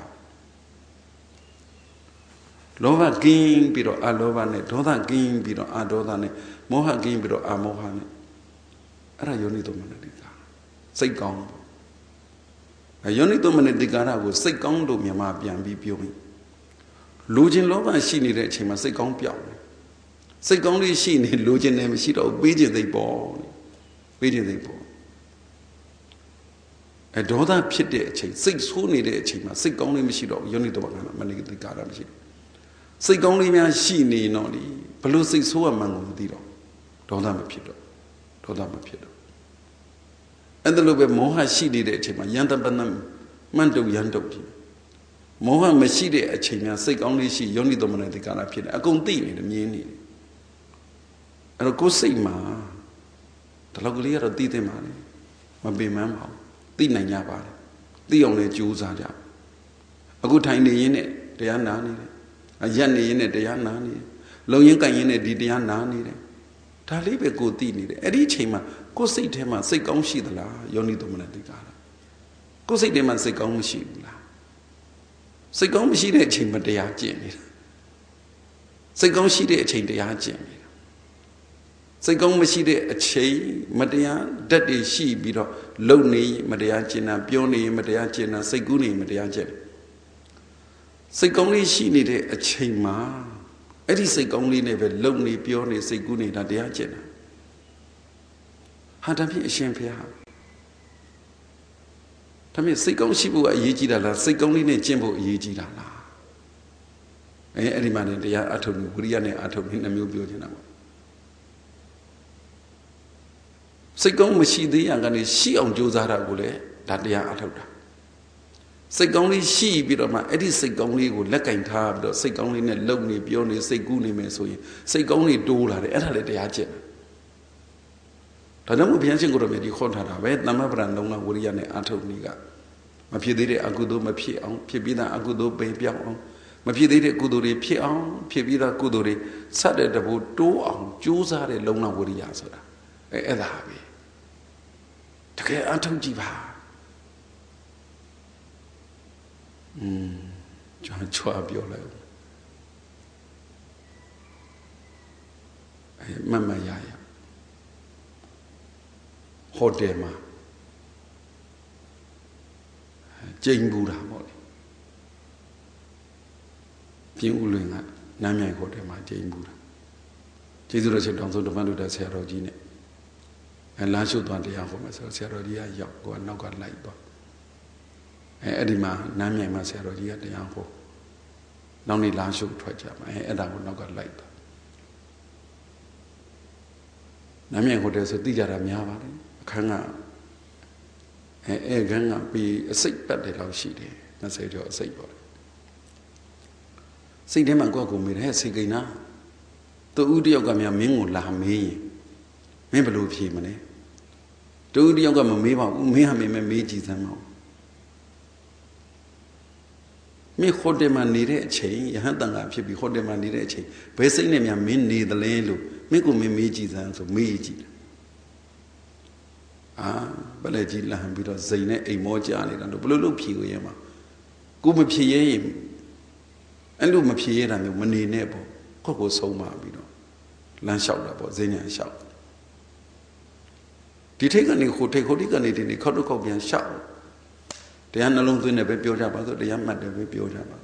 S1: လောဘကင်းပြီးတော့အလောဘနဲ့ဒေါသကင်းပြီးတော့အဒေါသနဲ့မောဟကင်းပြီးတော့အမောဟနဲ့အဲ့ဒါယောနိတော်မနတိကာစိတ်ကောင်းယောနိတော်မနတိကာရကိုစိတ်ကောင်းလို့မြန်မာပြန်ပြီးပြောရင်လူချင်းလောဘရှိနေတဲ့အချိန်မှာစိတ်ကောင်းပြောင်းတယ်စိတ်ကောင်းလေးရှိနေလူချင်းနဲ့မရှိတော့ပေးခြင်းသိပေါ်ပေးခြင်းသိပေါ်ဒေါသဖြစ်တဲ့အချိန်စိတ်ဆိုးနေတဲ့အချိန်မှာစိတ်ကောင်းလေးမရှိတော့ယောနိတော်မနတိကာရမရှိစိတ်ကောင်းလေးများရှိနေတော့လေဘလို့စိတ်ဆိုးရမှန်းကိုမသိတော့ဒေါသမဖြစ်တော့အဲ့ဒါလိုပဲမောဟရှိနေတဲ့အချိန်မှာယန္တပနမှန်တုတ်ယန္တုတ်ကြီးမောဟမရှိတဲ့အချိန်များစိတ်ကောင်းလေးရှိယောနိတော်မနတိကာရဖြစ်တယ်အကုန်သိနေတယ်မြင်နေတယ်အဲ့တော့ကိုယ်စိတ်မှာဒါလောက်ကလေးကတော့သိသိမှာလေမပင်မပါဘူးသိနိုင်ကြပါလေသိအောင်လည်းကြိုးစားကြအခုထိုင်နေရင်းနဲ့တရားနာနေတယ်ရက်နေရင်းနဲ့တရားနာနေတယ်လုံရင်းကန်ရင်းနဲ့ဒီတရားနာနေတယ်ဒါလေးပဲကိုသိနေတယ်အဲ့ဒီအချိန်မှာကိုယ်စိတ်ထဲမှာစိတ်ကောင်းရှိသလားယောနိသောမနတိကာရကိုယ်စိတ်ထဲမှာစိတ်ကောင်းမရှိဘူးလားစိတ်ကောင်းမရှိတဲ့အချိန်မှာတရားကျင့်နေတာစိတ်ကောင်းရှိတဲ့အချိန်တရားကျင့်နေတာစိတ်ကောင်းမရှိတဲ့အချိန်မတရားဓာတ်တွေရှိပြီးတော့လုံနေမတရားကျင့်တာပြောနေမတရားကျင့်တာစိတ်ကူးနေမတရားကျင့်စိတ်ကောင်းလေးရှိနေတဲ့အချိန်မှာအဲ့ဒီစိတ်ကောင်းလေးနဲ့ပဲလုံနေပြောနေစိတ်ကူးနေတာတရားကျင့်တာဟာဒါဖြင့်အရှင်ဘုရားဒါဖြင့်စိတ်ကောင်းရှိဖို့အရေးကြီးတာလားစိတ်ကောင်းလေးနဲ့ကျင့်ဖို့အရေးကြီးတာလားအဲ့ဒီမှာねတရားအထုတ်လို့ဝိရိယနဲ့အထုတ်ပြီးနှမျိုးပြောချင်တာပေါ့စိတ်ကောင်းမရှိသေးရကနေရှိအောင်ကြိုးစားတာကိုလည်းဒါတရားအထုတ်တာစိတ်ကောင်းလေးရှိပြီးတော့မှအဲ့ဒီစိတ်ကောင်းလေးကိုလက်ကင်ထားပြီးတော့စိတ်ကောင်းလေးနဲ့လုံနေပြောနေစိတ်ကူးနေမယ်ဆိုရင်စိတ်ကောင်းလေးတိုးလာတယ်အဲ့ဒါလည်းတရားကျင့်ဒါကြောင့်ဘုရားရှင်ကိုယ်တော်မြတ်ကြီးခေါ်ထားတာပဲသမ္မပဒံလုံလဝိရိယနဲ့အထုတ်နည်းကမဖြစ်သေးတဲ့အကုသိုလ်မဖြစ်အောင်ဖြစ်ပြီးသားအကုသိုလ်ပယ်ပြောင်းအောင်မဖြစ်သေးတဲ့ကုသိုလ်တွေဖြစ်အောင်ဖြစ်ပြီးသားကုသိုလ်တွေစတဲ့တဘူတိုးအောင်ကြိုးစားတဲ့လုံလဝိရိယဆိုတာအဲ့ဒါပဲတကယ်အထုတ်ကြည့်ပါကျွန်တော်ချွာပြောလိုက်မမရရဟိုတယ်မှာကျိန်ဘူးတာပေါ့လေပြင်းဦးလွင်ကနမ်းမြိုင်ဟိုတယ်မှာကျိန်ဘူးတာကျေးဇူးတော်ရှင်တောင်စုဓမ္မလူတာဆရာတော်ကြီးနဲ့လမ်းရှုသွားတရားဟောမယ်ဆိုတော့ဆရာတော်ကြီးကရောက်ကိုကနောက်ကလိုက်သွားအဲ့ဒီမှာနမ်းမြိုင်မှာဆရာတော်ကြီးကတရားဟောနောက်နေ့လမ်းရှုထွက်ကြမှာအဲ့ဒါကိုနောက်ကလိုက်သွားနမ်းမြိုင်ဟိုတယ်ဆိုသိကြတာများပါလေအခန်းကခန်းကပြီးအစိတ်ပတ်တယ်လောက်ရှိတယ်20ကျော်အစိတ်ပေါ့စိတ်ထဲမှာကိုယ့်ကိုမေးတယ်စိတ်ကိန်းနာသူဦးတယောက်ကများမင်းကိုလာမေးရင်မင်းဘယ်လိုဖြေမလဲသူဦးတယောက်ကမမေးပါဘူးမင်းဟာမင်းမေးကြည့်စမ်းပါဦးမင်းဟိုတယ်မှာနေတဲ့အချိန်ယဟန်တန်ကဖြစ်ပြီးဟိုတယ်မှာနေတဲ့အချိန်ဘယ်စိတ်နဲ့များမင်းနေသလဲလို့မင်းကိုမင်းမေးကြည့်စမ်းဆိုမေးကြည့်ဘယ်လဲကြီးလမ်းပြီးတော့ဇိမ်နဲ့အိမ်မောကြနေတာတို့ဘယ်လိုလုပ်ဖြေကိုရဲမှာကိုမဖြေရဲရင်အဲ့လိုမဖြေရတာမျိုးမနေနဲ့ပေါ့ကိုယ့်ကိုဆုံးမပြီးတော့လမ်းလျှောက်တာပေါ့ဇိမ်ညာလျှောက်ဒီထိတ်ကနေဟိုထိတ်ဟိုထိတ်ကနေဒီနေ့ခောက်တော့ခောက်ပြန်လျှောက်တရားနှလုံးသွင်းတယ်ပဲပြောကြပါဆိုတရားမှတ်တယ်ပဲပြောကြပါ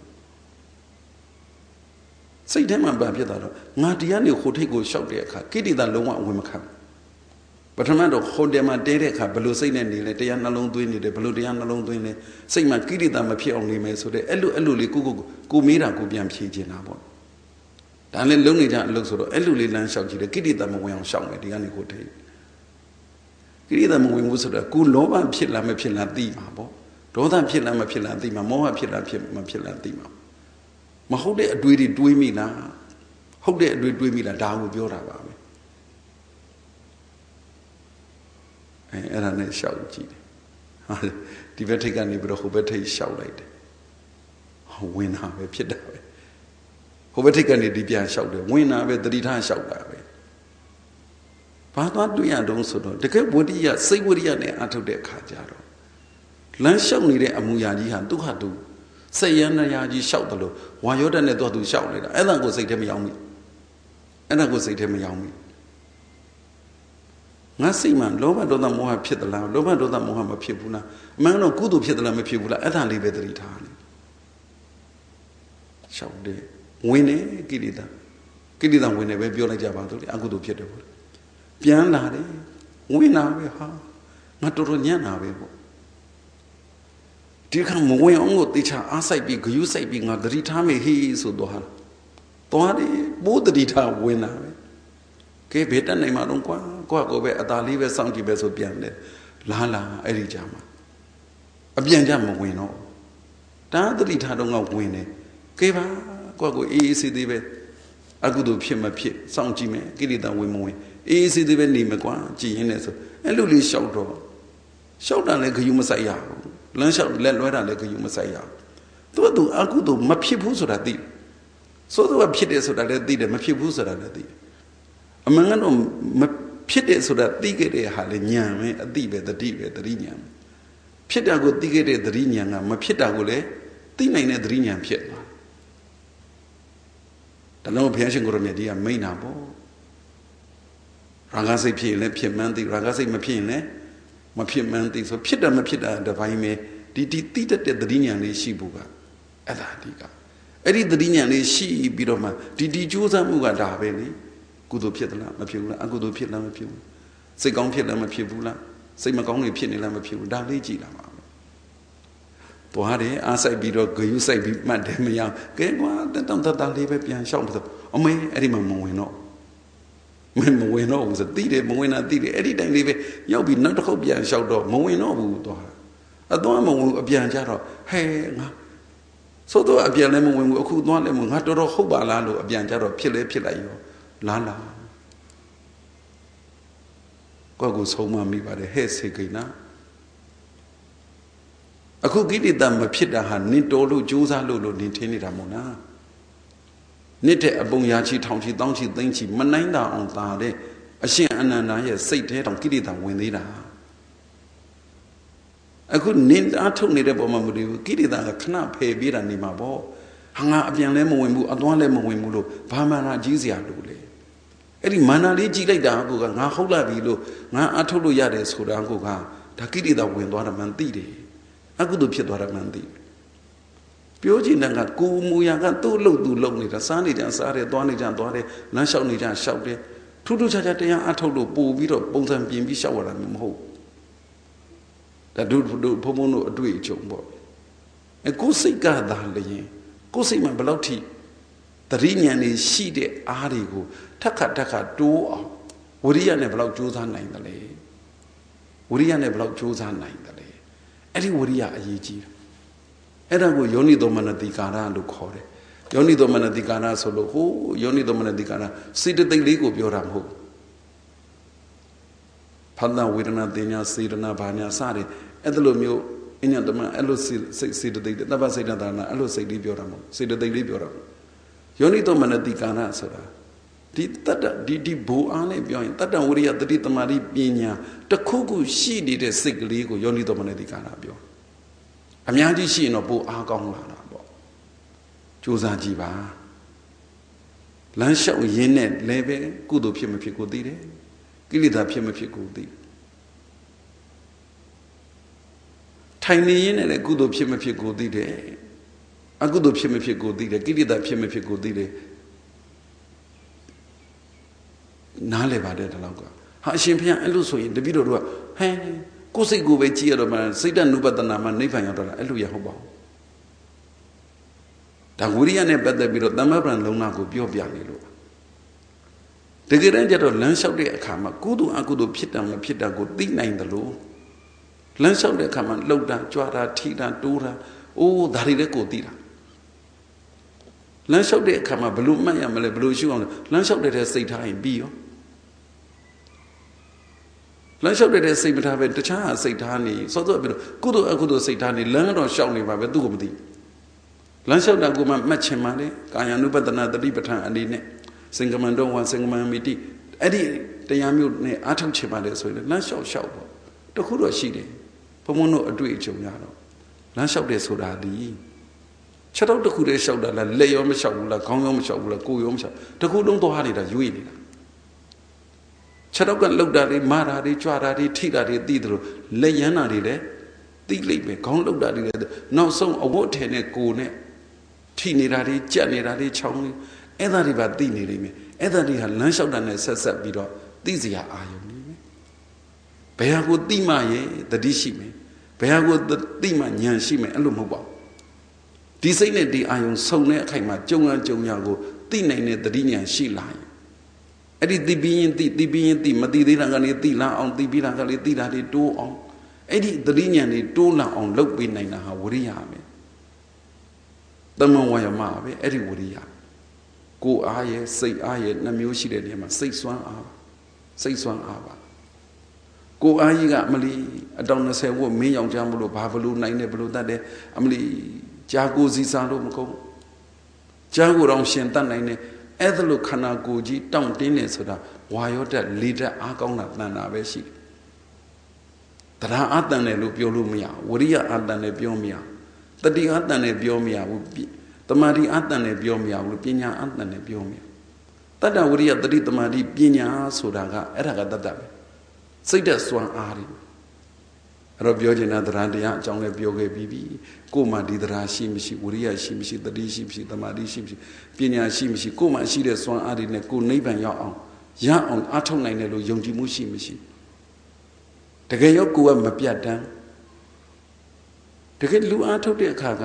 S1: စိတ်ထဲမှာဘာဖြစ်သွားတော့ငါတရားနေဟိုထိတ်ကိုလျှောက်တဲ့အခါကိဋ္တိလုံးဝအဝင်မခံပထမတော့ဟိုတယ်မှာတဲတဲ့အခါဘယ်လိုစိတ်နဲ့နေလဲတရားနှလုံးသွင်းနေတယ်ဘယ်လိုတရားနှလုံးသွင်းလဲစိတ်မှာကိဋ္တိမဖြစ်အောင်နေမယ်ဆိုတဲ့အဲ့လိုလေးကိုမေးတာကိုပြန်ဖြေချင်တာပေါ့ဒါလည်းလုံးနေကြအလုပ်ဆိုတော့အဲ့လိုလေးလမ်းလျှောက်ကြည့်တယ်ကိဋ္တိမဝင်အောင်လျှောက်မယ်ဒီကနေဟိုထိတ်ကိဋ္တိမဝင်ဘူးဆိုတော့ကိုလောဘဖြစ်လားမဖြစ်လားသိမှာပေါ့ဒေါသဖြစ်လားမဖြစ်လားသိမှာမောဟဖြစ်လားမဖြစ်လားသိမှာမဟုတ်တဲ့အတွေ့တွေတွေးမိလားဟုတ်တဲ့အတွေ့တွေးမိလားဒါကိုပြောတာပါပဲအဲ့ဒါနဲ့ရှောက်ကြည့်တယ်ဟာဒီဘက်ထိပ်ကနေပြီးတော့ဟိုဘက်ထိပ်ရှောက်လိုက်တယ်ဝင်တာပဲဖြစ်တာပဲဟိုဘက်ထိပ်ကနေဒီပြန်ရှောက်တယ်ဝင်တာပဲတတိထားရှောက်တာပဲဘာသွားတွေ့ရတုံးဆိုတော့တကယ်ဝိရိယစိတ်ဝိရိယနဲ့အထုတ်တဲ့အခါကျတော့လမ်းလျှောက်နေတဲ့အမူအရာကြီးဟာသူ့ဟာသူစိတ်ရဏရာကြီးလျှောက်တယ်လို့ဝါယောဓာတ်နဲ့သူ့ဟာသူလျှောက်နေတာအဲ့ဒါကိုစိတ်ထဲမရောက်မိအဲ့ဒါကိုစိတ်ထဲမရောက်မိငါစိတ်မှာလောဘဒေါသမောဟဖြစ်သလားလောဘဒေါသမောဟမဖြစ်ဘူးလားအမှန်တော့ကုသိုလ်ဖြစ်သလားမဖြစ်ဘူးလားအဲ့ဒါလေးပဲသတိထားနေလျှောက်တယ်ဝင်နေကိလေသာဝင်နေပဲပြောလိုက်ကြပါစို့လေအကုသိုလ်ဖြစ်တယ်ပေါ့ပြန်လာတယ်ဝင်လာပဲဟာငါတော်တော်ညံ့တာပဲပေါ့ဒီခါမဝင်အောင်ကိုတေချာအားဆိုင်ပြီးဂယုဆိုင်ပြီးငါသတိထားမယ်ဟေးဆိုတော့သွားတယ်ပိုးသတိထားဝင်လာပဲကဲဘယ်တက်နိုင်မှာတော့ကွာကိုပဲအသာလေးပဲစောင့်ကြည့်ပဲဆိုပြန်တယ်လာအဲ့ဒီကြမှာအပြန်ကြမဝင်တော့တာသတိထားတော့ငါဝင်တယ်ကဲပါကိုအေးအေးဆေးသေးပဲအကုသိုလ်ဖြစ်မဖြစ်စောင့်ကြည့်မယ်ကိလေသာဝင်မဝင်အေးစီသေးပဲနေမကွာကြည်ရင်းနဲ့ဆိုအဲ့လိုလေးရှောက်တော့ရှောက်တာလည်းခယူမဆိုင်ရဘူးလမ်းလျှောက်လက်လွဲတာလည်းခယူမဆိုင်ရဘူးသူအကုသို့မဖြစ်ဘူးဆိုတာသိဆိုတော့ဖြစ်တယ်ဆိုတာလည်းသိတယ်မဖြစ်ဘူးဆိုတာလည်းသိတယ်အမှန်ကတော့မဖြစ်တယ်ဆိုတာသိခဲ့တဲ့ဟာလေဉာဏ်ပဲအသိပဲတတိပဲတတိဉာဏ်ဖြစ်တာကိုသိခဲ့တဲ့တတိဉာဏ်ကမဖြစ်တာကိုလည်းသိနိုင်တဲ့တတိဉာဏ်ဖြစ်သွားဒါလုံးဘုရားရှင်ကိုရမြတ်ကြီးကမိန့်တာပေါ့ရာဂစိတ်ဖြစ်ရင်လည်းဖြစ်မှန်းသိရာဂစိတ်မဖြစ်ရင်လည်းမဖြစ်မှန်းသိဆိုဖြစ်တာမဖြစ်တာတပိုင်းပဲဒီသိတတ်တဲ့တတိဉာဏ်လေးရှိဖို့ကအဲ့ဒါအဓိကအဲ့ဒီတတိဉာဏ်လေးရှိပြီးတော့မှဒီကြိုးစားမှုကဒါပဲလေကုသိုလ်ဖြစ်သလားမဖြစ်ဘူးလားအကုသိုလ်ဖြစ်လားမဖြစ်ဘူးစိတ်ကောင်းဖြစ်လားမဖြစ်ဘူးလားစိတ်မကောင်းတွေဖြစ်နေလားမဖြစ်ဘူးဒါလေးကြည့်လာမှာသွားတယ်အားဆိုင်ပြီးတော့ဂယုစိုက်ပြီးမှတ်တယ်မရကဲကွာတက်တောင့်တလေးပဲပြန်ရှောက်တယ်အမေအဲ့ဒီမှာမဝင်တော့မဝင်တော့ဘူးဆိုတိတယ်မဝင်တာတိတယ်အဲ့ဒီတိုင်းလေးပဲရောက်ပြီးနောက်တစ်ခုပြန်ရှောက်တော့မဝင်တော့ဘူးသွားအသွားမဝင်အပြန်ကြတော့ဟဲငါဆိုတော့အပြန်လည်းမဝင်ဘူးအခုသွားလည်းမငါတော်တော်ဟုတ်ပါလားလို့အပြန်ကြတော့ဖြစ်လဲဖြစ်လိုက်ရောလာကိုဆုံးမမိပါတယ်ဟဲ့စေကိနာအခုကိလေသာမဖြစ်တာဟာနင်တော်လို့ကြိုးစားလို့နင်ထင်နေတာမို့လားနှစ်တဲ့အပုံရာချီထောင်ချီတောင်းချီသိမ့်ချီမနိုင်တာအောင်သာတဲ့အရှင်အနန္ဒာရဲ့စိတ်ထဲတောင်ကိလေသာဝင်သေးတာအခုနင်အားထုတ်နေတဲ့ပုံမှာမတည်ဘူးကိလေသာကခဏဖယ်ပြေးတာနေမှာပေါ့ဟာငါအပြန်လဲမဝင်ဘူးအသွားလဲမဝင်ဘူးလို့ဘာမှနာကြီးစရာလို့လေအဲ့ဒီမာနလေးကြည့်လိုက်တာကိုကငါဟုတ်လာပြီလို့ငါအားထုတ်လို့ရတယ်ဆိုတာကိုကဒါကိလေသာဝင်သွားတာမှန်သိတယ်အကုသိုလ်ဖြစ်သွားတာမှန်သိတယ်ပြောချင်တဲ့ကကိုမူရာကသူ့လို့သူလုံနေတာစားနေကြစားတယ်သွားနေကြသွားတယ်လမ်းလျှောက်နေကြလျှောက်တယ်ထူးထူးခြားခြားတရားအထုတ်လို့ပို့ပြီးတော့ပုံစံပြင်ပြီးလျှောက်ရတာမျိုးမဟုတ်ဒါတို့ဘုံတို့အတွေ့အကြုံပေါ့ကိုယ်စိတ်ကသာလျင်ကိုယ်စိတ်မှာဘယ်လောက်ထိတတိဉာဏ်လေးရှိတဲ့အားတွေကိုထက်ခါတိုးအောင်ဝိရိယနဲ့ဘယ်လောက်ကြိုးစားနိုင်တယ်လဲဝိရိယနဲ့ဘယ်လောက်ကြိုးစားနိုင်တယ်လဲအဲ့ဒီဝိရိယအရေးကြီးတယ်အဲ့ဒါကိုယောနိသောမနတိကာရလို့ခေါ်တယ်ယောနိသောမနတိကာရဆိုလို့ဟိုယောနိသောမနတိကာရစေတသိက်လေးကိုပြောတာမဟုတ်ဖတ်တာဝေဒနာတင်ညာစေတနာဘာညာစတယ်အဲ့ဒါလိုမျိုးအညတမအဲ့လိုစေတသိက်တပ္ပစေတနာအဲ့လိုစိတ်လေးပြောတာမဟုတ်စေတသိက်လေးပြောတာယောနိသောမနတိကာရဆိုတာဒီတတ္တဒီဘူအားနဲ့ပြောရင်တတ္တဝိရိယတတိတမာတိပညာတစ်ခုခုရှိနေတဲ့စိတ်ကလေးကိုယောနိသောမနတိကာရပြောအများကြီးရှိရင်တော့ပိုအားကောင်းလာတာပေါ့ကြိုးစားကြည့်ပါလမ်းလျှောက်ရင်းနဲ့လည်းပဲကုသိုလ်ဖြစ်မဖြစ်ကိုသိတယ်ကိလေသာဖြစ်မဖြစ်ကိုသိထိုင်နေရင်းနဲ့လည်းကုသိုလ်ဖြစ်မဖြစ်ကိုသိတယ်အကုသိုလ်ဖြစ်မဖြစ်ကိုသိတယ်ကိလေသာဖြစ်မဖြစ်ကိုသိတယ်နားလည်ပါတယ်ဒီလောက်ကဟာအရှင်ဘုရားအဲ့လိုဆိုရင်တပည့်တော်တို့ကဟဲကိုယ်စိတ်ကိုပဲကြည့်ရတော့မှစိတ်တ ानु ပတနာမှာနိဗ္ဗာန်ရောက်တော့လားအဲ့လိုရဟုတ်ပါဘူးဒါဝိရိယနဲ့ပတ်သက်ပြီးတော့သမ္မာပဏ္ဏလုံးနာကိုပြောပြနေလို့တကယ်တမ်းကျတော့လမ်းလျှောက်တဲ့အခါမှာကုသိုလ်အကုသိုလ်ဖြစ်တာမဖြစ်တာကိုသိနိုင်တယ်လို့လမ်းလျှောက်တဲ့အခါမှာလှုပ်တာကြွားတာထိတာတိုးတာအိုးဒါတွေလည်းကိုသိတာလမ်းလျှောက်တဲ့အခါမှာဘလို့မှတ်ရမလဲဘလို့ရှုအောင်လဲလမ်းလျှောက်တဲ့စိတ်ထားရင်ပြီးရောလမ်းလျှောက်တဲ့စိတ်မထားပဲတခြားစိတ်ထားနေစောစောပြီးတော့ကုသိုလ်အကုသိုလ်စိတ်ထားနေလမ်းတော့ရှောက်နေပါပဲသူ့ကိုမသိလမ်းလျှောက်တာကိုမှမှတ်ချင်ပါလေကာယ ानु ပတနာတတိပဋ္ဌာန်အနေနဲ့စင်္ကမန္တောဝါစင်္ကမမိတိအဲ့ဒီတရားမျိုးနဲ့အားထုတ်ချင်ပါလေဆိုရင်လမ်းလျှောက်ပေါ့တခုတော့ရှိတယ်ဘုံဘုံတို့အတွေ့အကြုံရတော့လမ်းလျှောက်တယ်ဆိုတာဒီချက်တော့တခုတည်းလျှောက်တာလားလက်ရောမလျှောက်ဘူးလားခေါင်းရောမလျှောက်ဘူးလားကိုယ်ရောမလျှောက်တခုလုံးသွားနေတာရွေ့နေတာချက်တော့ကလှုပ်တာတွေမာတာတွေကြွတာတွေထိတာတွေသိတယ်လို့လက်ရမ်းတာတွေလည်းသိလိမ့်မယ်ခေါင်းလှုပ်တာတွေလည်းနောက်ဆုံးအဝတ်ထည်နဲ့ကိုယ်နဲ့ထိနေတာတွေကြက်နေတာတွေချောင်းတွေအဲ့ဒါတွေပါသိနေလိမ့်မယ်အဲ့ဒါတွေဟာလမ်းလျှောက်တာနဲ့ဆက်ပြီးတော့သိစရာအာရုံနေမယ်ဘယ်ဟာကိုသိမှရဲ့တတိရှိမယ်ဘယ်ဟာကိုသိမှဉာဏ်ရှိမယ်အဲ့လိုမဟုတ်ပါဘူးဒီစိတ်နဲ့ဒီအာယုံဆုံတဲ့အခိုက်မှာကြုံရကိုသိနိုင်တဲ့တတိဉာဏ်ရှိလာရင်အဲ့ဒီသိပြီးရင်သိမသိသေးတာကနေသိလာအောင်သိပြီးတာကလေးသိတာတွေတိုးအောင်အဲ့ဒီတတိဉာဏ်တွေတိုးလာအောင်လုပ်ပေးနိုင်တာဟာဝိရိယပဲသမဝါယမပဲအဲ့ဒီဝိရိယကိုအားရဲ့စိတ်အားရဲ့နှမျိုးရှိတဲ့နေရာမှာစိတ်စွမ်းအားစိတ်ဆွမ်းအားပါကိုအားကြီးကအမလီအတောင်20ဝတ်မင်းယောက်ျားမလို့ဘာဘလို့နိုင်တယ်ဘလို့တတ်တယ်အမလီကြာကိုစီစားလို့မကုန်ကြာကိုတော့ရှင်တတ်နိုင်တယ်အဲ့ဒါလို့ခန္ဓာကိုယ်ကြီးတောင့်တင်းနေဆိုတာဝါရောတက်လေးတက်အားကောင်းတာတန်တာပဲရှိတယ်တရားအတန်တယ်လို့ပြောလို့မရဝရိယအတန်တယ်ပြောမရတတိအတန်တယ်ပြောမရဘူးတမာတိအတန်တယ်ပြောမရဘူးပညာအတန်တယ်ပြောမရတတ္တဝရိယတတိတမာတိပညာဆိုတာကအဲ့ဒါကတတ္တပဲစိတ်သက်စွမ်းအားတွေအဲ့တော့ပြောချင်တာတရားတရားအကြောင်းလည်းပြောခဲ့ပြီးပြီကိုယ်မှဒီတရားရှိမရှိဝရိယရှိမရှိတတိရှိမရှိတမာတိရှိမရှိပညာရှိမရှိကိုယ်မှရှိတဲ့စွမ်းအားတွေနဲ့ကိုယ်နိဗ္ဗာန်ရောက်အောင်အားထုတ်နိုင်တယ်လို့ယုံကြည်မှုရှိမရှိတကယ်ရောကိုယ်ကမပြတ်တမ်းတကယ်လူအားထုတ်တဲ့အခါက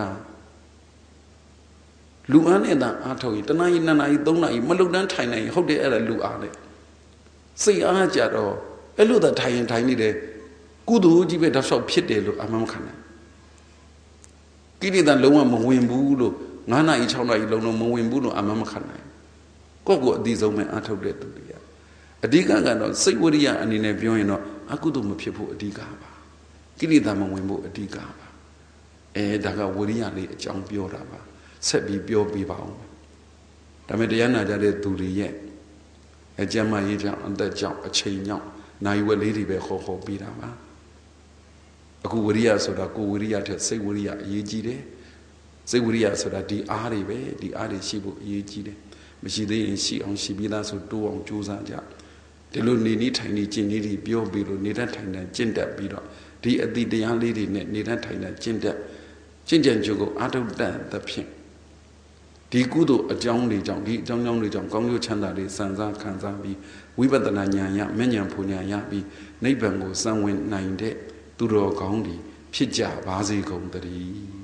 S1: လူအားနဲ့သာအားထုတ်ရင်တနာရီ2နာရီ3နာရီမလုံတန်းထိုင်နိုင်ရင်ဟုတ်တယ်အဲ့ဒါလူအားနဲ့စိတ်အားကြတော့အဲ့လိုသာထိုင်ရင်ထိုင်နေတယ်ကုသိုလ်ကြီးပဲတောက်လျှောက်ဖြစ်တယ်လို့အမှန်မခံနိုင်ကိလေသာလုံးဝမဝင်ဘူးလို့9နာရီ6နာရီလုံးလုံးမဝင်ဘူးလို့အမှန်မခံနိုင်ကိုယ့်ကိုအတိဆုံးပဲအားထုတ်တဲ့သူတွေအဓိကကတော့စိတ်ဝရိယအနေနဲ့ပြောရင်တော့အကုသိုလ်မဖြစ်ဖို့အဓိကပါကိလေသာမဝင်ဖို့အဓိကပါဒါကဝရိယလေးအကြောင်းပြောတာပါဆက်ပြီးပြောပြပါအောင်ဒါပေမဲ့တရားနာကြတဲ့သူတွေရဲ့အကျမ်းမာရေးကြောင့်အသက်ကြောင့်အချိန်ကြောင့်နိုင်ဝက်လေးတွေပဲခေါ်ပြီးတာပါအခုဝရိယဆိုတာကိုဝရိယထက်စိတ်ဝရိယအရေးကြီးတယ်စိတ်ဝရိယဆိုတာဒီအားတွေပဲဒီအားတွေရှိဖို့အရေးကြီးတယ်မရှိသေးရင်ရှိအောင်ရှိပြီးသားဆိုတိုးအောင်ကြိုးစားကြဒီလိုနေထိုင်နေကျင့်နေပြီးပြောပြီးလို့နေတတ်ထိုင်တတ်ကျင့်တတ်ပြီးတော့ဒီအတိတရားလေးတွေနဲ့နေတတ်ထိုင်တတ်ကျင့်တတ်ကျင့်ကြံကြိုးကိုအာထုတ်တတ်သဖြင့်ဒီကုသိုလ်အကြောင်းတွေကြောင့်ဒီအကြောင်းတွေကြောင့်ကောင်းကျိုးချမ်းသာတွေစံစားခံစားပြီးဝိပဿနာဉာဏ်ရမဉ္ဇဉ်ဖူဉာဏ်ရပြီးနိဗ္ဗာန်ကိုစံဝင်နိုင်တဲ့သူတော်ကောင်းတွေဖြစ်ကြပါစေကုန်သတည်း